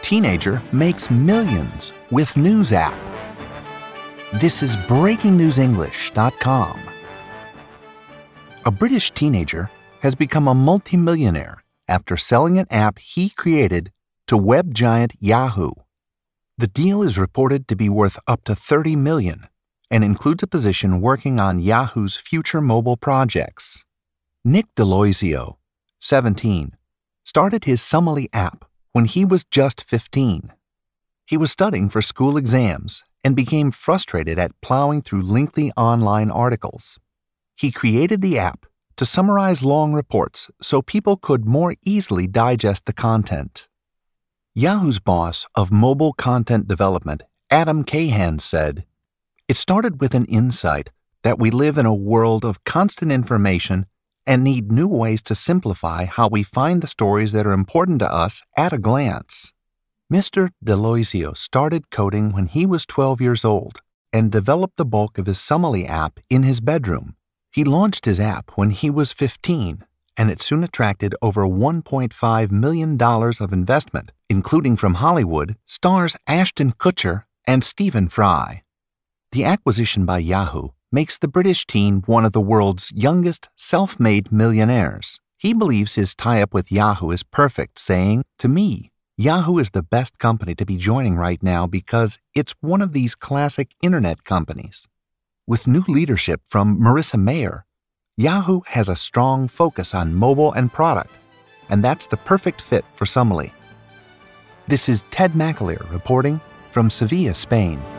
Teenager makes millions with news app. This is BreakingNewsEnglish.com. A British teenager has become a multimillionaire after selling an app he created to web giant Yahoo. The deal is reported to be worth up to $30 million and includes a position working on Yahoo's future mobile projects. Nick Deloisio, 17, started his Summily app when he was just 15. He was studying for school exams and became frustrated at plowing through lengthy online articles. He created the app to summarize long reports so people could more easily digest the content. Yahoo's boss of mobile content development, Adam Cahan, said, "It started with an insight that we live in a world of constant information and need new ways to simplify how we find the stories that are important to us at a glance." Mr. Deloisio started coding when he was 12 years old and developed the bulk of his Summily app in his bedroom. He launched his app when he was 15, and it soon attracted over $1.5 million of investment, including from Hollywood stars Ashton Kutcher and Stephen Fry. The acquisition by Yahoo makes the British teen one of the world's youngest self-made millionaires. He believes his tie-up with Yahoo is perfect, saying, "To me, Yahoo is the best company to be joining right now because it's one of these classic internet companies." With new leadership from Marissa Mayer, Yahoo has a strong focus on mobile and product, and that's the perfect fit for Summily. This is Ted McAleer reporting from Sevilla, Spain.